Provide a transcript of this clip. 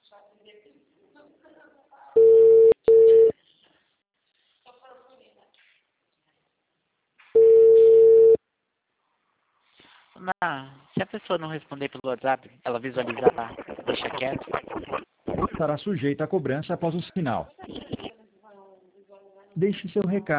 Se a pessoa não responder pelo WhatsApp, ela visualizar, deixa quieto. Estará sujeita a cobrança após o sinal. Deixe seu recado.